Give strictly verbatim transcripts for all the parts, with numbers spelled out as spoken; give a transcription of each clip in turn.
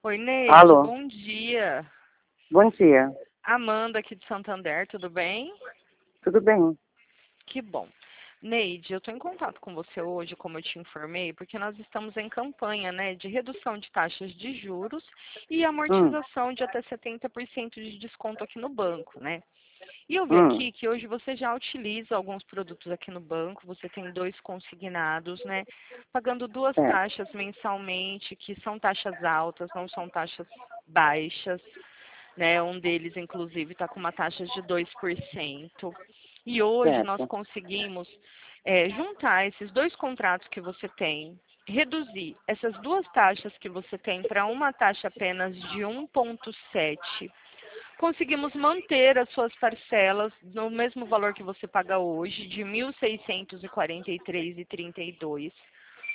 Oi, Neide, Alô, bom dia. bom dia. Amanda aqui de Santander, tudo bem? Tudo bem? Que bom. Neide, eu estou em contato com você hoje, como eu te informei, porque nós estamos em campanha, né, de redução de taxas de juros e Hum, amortização de até setenta por cento de desconto aqui no banco, né? E eu vi hum, aqui que hoje você já utiliza alguns produtos aqui no banco, você tem dois consignados, né? Pagando duas é, taxas mensalmente, que são taxas altas, não são taxas baixas, né? Um deles, inclusive, está com uma taxa de dois por cento. E hoje nós certo. conseguimos é, juntar esses dois contratos que você tem, reduzir essas duas taxas que você tem para uma taxa apenas de um vírgula sete. Conseguimos manter as suas parcelas no mesmo valor que você paga hoje, de mil seiscentos e quarenta e três reais e trinta e dois centavos,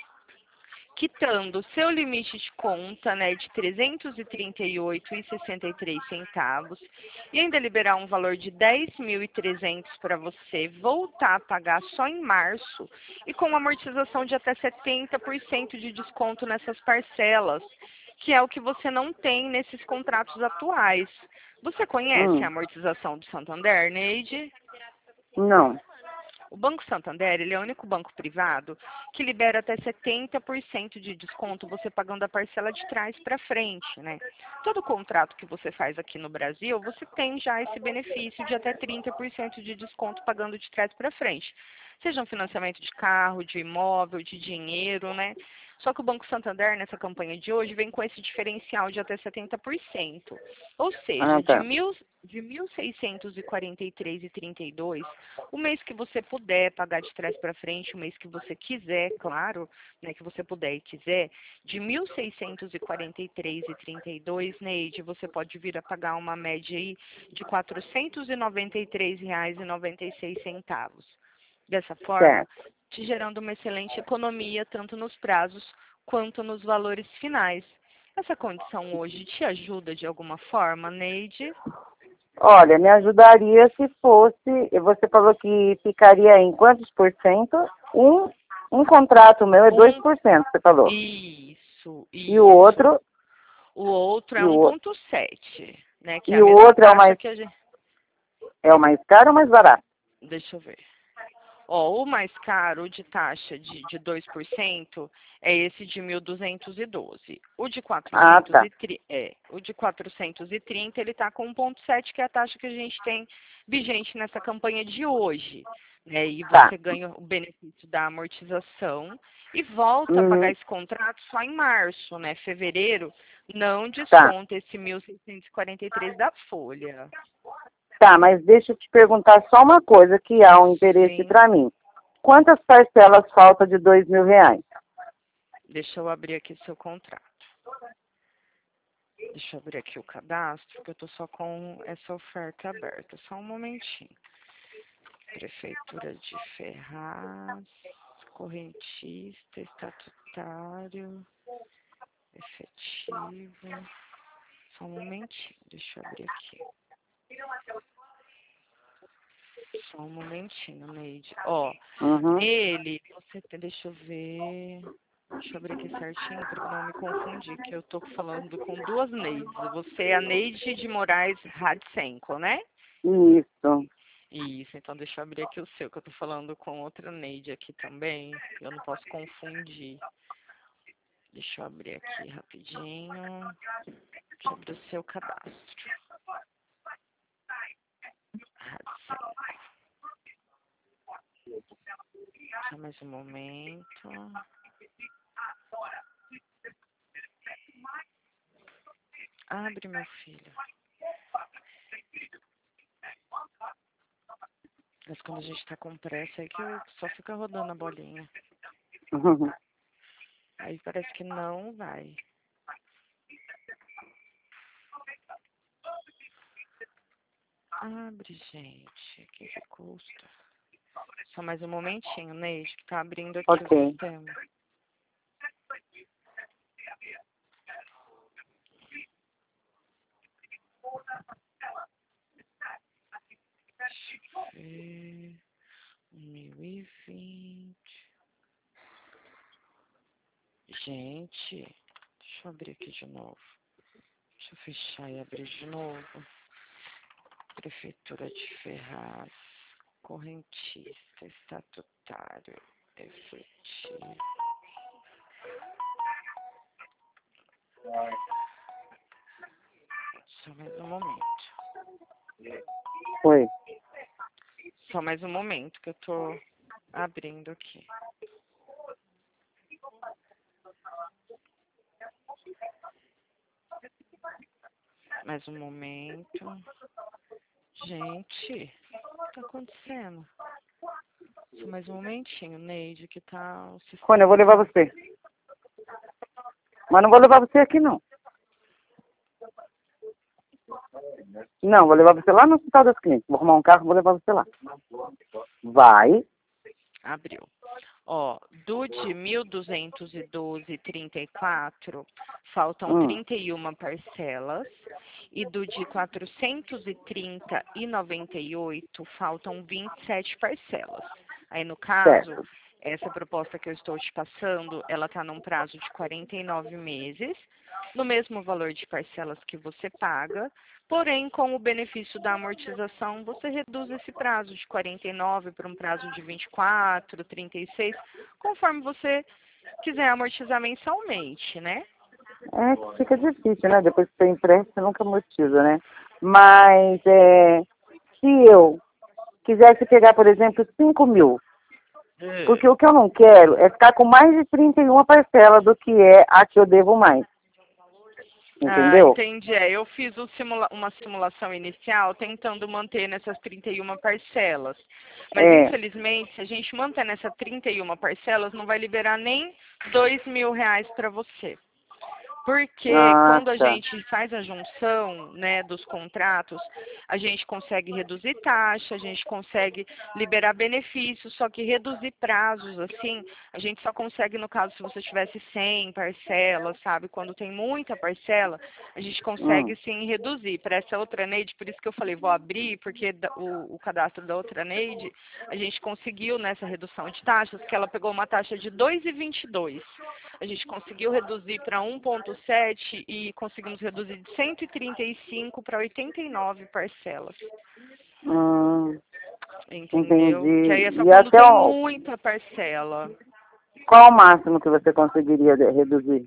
quitando o seu limite de conta, né, de trezentos e trinta e oito reais e sessenta e três centavos, e ainda liberar um valor de dez mil e trezentos para você voltar a pagar só em março, e com uma amortização de até setenta por cento de desconto nessas parcelas, que é o que você não tem nesses contratos atuais. Você conhece a Hum, amortização do Santander, Neide? não, O Banco Santander, ele é o único banco privado que libera até setenta por cento de desconto você pagando a parcela de trás para frente, né? Todo contrato que você faz aqui no Brasil, você tem já esse benefício de até trinta por cento de desconto pagando de trás para frente. Seja um financiamento de carro, de imóvel, de dinheiro, né? Só que o Banco Santander, nessa campanha de hoje, vem com esse diferencial de até setenta por cento. Ou ah, seja, de, tá, mil, de mil seiscentos e quarenta e três reais e trinta e dois centavos, o mês que você puder pagar de trás para frente, o mês que você quiser, claro, né, que você puder e quiser, de mil seiscentos e quarenta e três reais e trinta e dois, Neide, você pode vir a pagar uma média aí de quatrocentos e noventa e três reais e noventa e seis centavos. Dessa forma, certo. te gerando uma excelente economia, tanto nos prazos quanto nos valores finais. Essa condição hoje te ajuda de alguma forma, Neide? Olha, me ajudaria se fosse, você falou que ficaria em quantos por cento? Um, um contrato meu é dois Um, por cento, você falou. isso, E o isso. outro, O outro é e o, um vírgula sete, né? Que é a e o mesma outro é o taxa mais, que a gente. é o mais caro ou mais barato? Deixa eu ver. Ó, o mais caro de taxa de, de dois por cento é esse de mil duzentos e doze. O de Ah, tá, quatrocentos e trinta, é, o de quatrocentos e trinta ele está com um vírgula sete, que é a taxa que a gente tem vigente nessa campanha de hoje. Né? E tá. você ganha o benefício da amortização e volta a pagar Uhum, esse contrato só em março, né? Fevereiro não tá. desconta esse mil seiscentos e quarenta e três da folha. Tá, mas deixa eu te perguntar só uma coisa que há um interesse Sim. para mim. Quantas parcelas faltam de dois mil reais? Deixa eu abrir aqui seu contrato. Deixa eu abrir aqui o cadastro, porque eu estou só com essa oferta aberta. Só um momentinho. Prefeitura de Ferraz, correntista, estatutário, efetivo. Só um momentinho, deixa eu abrir aqui. Só um momentinho, Neide. Ó, Uhum. nele, você tem, deixa eu ver. Deixa eu abrir aqui certinho para não me confundir, que eu tô falando com duas Neides. Você é a Neide de Moraes Radsenko, né? Isso. Isso, então deixa eu abrir aqui o seu, que eu tô falando com outra Neide aqui também. Eu não posso confundir. Deixa eu abrir aqui rapidinho. Deixa eu abrir o seu cadastro. Radsenko. Só mais um momento. Abre, meu filho. Mas quando a gente tá com pressa, é que eu só fica rodando a bolinha. Uhum. Aí parece que não vai. Abre, gente. O que que custa? Só mais um momentinho, Neide, que tá abrindo aqui o Ok. sistema. Deixa eu ver. mil e vinte. Gente, deixa eu abrir aqui de novo. Deixa eu fechar e abrir de novo. Prefeitura de Ferraz, correntista, estatutário, efetivo. Só mais um momento. Oi. Só mais um momento que eu tô abrindo aqui. Mais um momento. Gente, o que tá acontecendo? Só mais um momentinho, Neide, que tá o sistema. Rony, eu vou levar você. Mas não vou levar você aqui, não. Não, vou levar você lá no Hospital das Clínicas. Vou arrumar um carro e vou levar você lá. Vai. Abriu. Ó, do de mil duzentos e doze vírgula trinta e quatro, faltam Hum. trinta e uma parcelas. E do de quatrocentos e trinta e noventa e oito, faltam vinte e sete parcelas. Aí, no caso, Certo. essa proposta que eu estou te passando, ela está num prazo de quarenta e nove meses, no mesmo valor de parcelas que você paga, porém, com o benefício da amortização, você reduz esse prazo de quarenta e nove para um prazo de vinte e quatro, trinta e seis, conforme você quiser amortizar mensalmente, né? É que fica difícil, né? Depois que você empresta, você nunca amortiza, né? Mas, é, se eu quisesse pegar, por exemplo, cinco mil, porque o que eu não quero é ficar com mais de trinta e uma parcelas do que é a que eu devo mais. Entendeu? Ah, entendi. É, eu fiz um simula uma simulação inicial tentando manter nessas trinta e uma parcelas. Mas, É. infelizmente, se a gente manter nessas trinta e uma parcelas, não vai liberar nem dois mil reais para você. Porque Ah, quando a tá. gente faz a junção, né, dos contratos, a gente consegue reduzir taxa, a gente consegue liberar benefícios, só que reduzir prazos, assim, a gente só consegue no caso se você tivesse cem parcelas, sabe? Quando tem muita parcela, a gente consegue Hum. sim reduzir. Para essa outra Neide, por isso que eu falei, vou abrir, porque o, o cadastro da outra Neide, a gente conseguiu nessa redução de taxas, que ela pegou uma taxa de dois vírgula vinte e dois. A gente conseguiu reduzir para um vírgula sete e conseguimos reduzir de cento e trinta e cinco para oitenta e nove parcelas. Hum, Entendeu? Que aí é entendi. só E quando até tem o, muita parcela. qual o máximo que você conseguiria de- reduzir?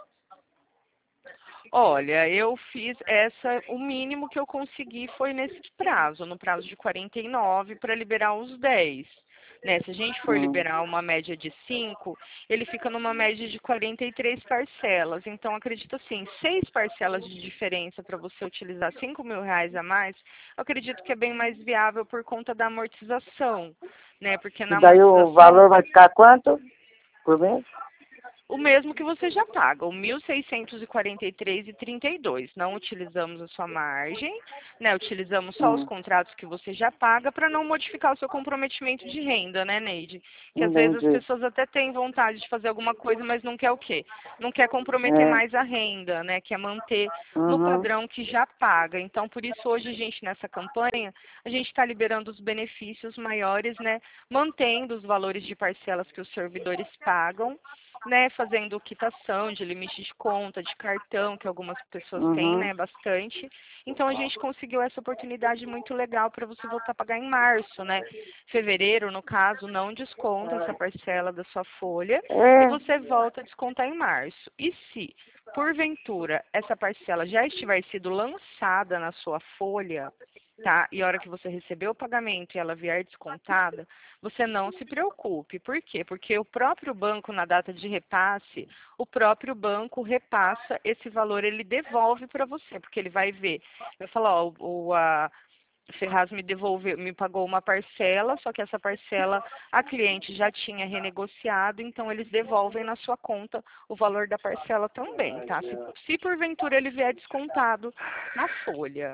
Olha, eu fiz essa, o mínimo que eu consegui foi nesse prazo, no prazo de quarenta e nove para liberar os dez. Né? Se a gente for Hum. liberar uma média de cinco, ele fica numa média de quarenta e três parcelas. Então, acredito assim, seis parcelas de diferença para você utilizar cinco mil reais a mais, eu acredito que é bem mais viável por conta da amortização, né? Porque E na daí o amortização, valor vai ficar quanto por mês? o mesmo que você já paga, o mil seiscentos e quarenta e três reais e trinta e dois centavos. Não utilizamos a sua margem, né? Utilizamos só os Hum. contratos que você já paga para não modificar o seu comprometimento de renda, né, Neide? Que às vezes as Entendi. pessoas até têm vontade de fazer alguma coisa, mas não quer o quê? Não quer comprometer É. mais a renda, né? Quer manter no Uhum. padrão que já paga. Então, por isso, hoje, a gente, nessa campanha, a gente está liberando os benefícios maiores, né? Mantendo os valores de parcelas que os servidores pagam, né, fazendo quitação de limite de conta, de cartão, que algumas pessoas têm, Uhum. né, bastante. Então, a gente conseguiu essa oportunidade muito legal para você voltar a pagar em março, né? Fevereiro, no caso, não desconta essa parcela da sua folha e É. você volta a descontar em março. E se, porventura, essa parcela já estiver sido lançada na sua folha, tá? E a hora que você receber o pagamento e ela vier descontada, você não se preocupe. Por quê? Porque o próprio banco, na data de repasse, o próprio banco repassa esse valor, ele devolve para você, porque ele vai ver. Eu falo, ó, o, o a Ferraz me devolveu, me pagou uma parcela, só que essa parcela a cliente já tinha renegociado, então eles devolvem na sua conta o valor da parcela também, tá? Se, se porventura ele vier descontado na folha.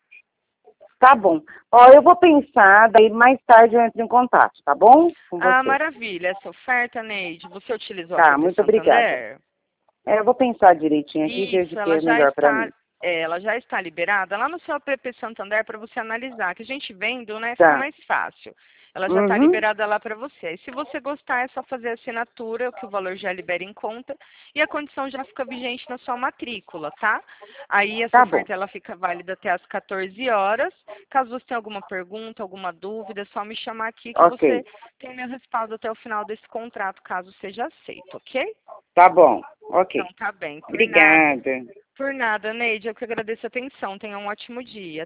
Tá bom. Ó, eu vou pensar, daí mais tarde eu entro em contato, tá bom? Com Ah, você. maravilha. Essa oferta, Neide, você utilizou a Tá, P P muito obrigada. Santander? É, eu vou pensar direitinho aqui e ver o Isso, que ela é já melhor pra está, mim. é, ela já está liberada lá no seu app Santander para você analisar, que a gente vendo, né, fica Tá. mais fácil. ela já está Uhum. liberada lá para você. E se você gostar, é só fazer a assinatura, que o valor já libera em conta, e a condição já fica vigente na sua matrícula, tá? Aí essa Tá bom. oferta ela fica válida até às quatorze horas. Caso você tenha alguma pergunta, alguma dúvida, é só me chamar aqui que Ok. você tem meu respaldo até o final desse contrato, caso seja aceito, ok? Tá bom. Ok. Então tá bem, por nada. Obrigada. Por nada, Neide, eu que agradeço a atenção. Tenha um ótimo dia.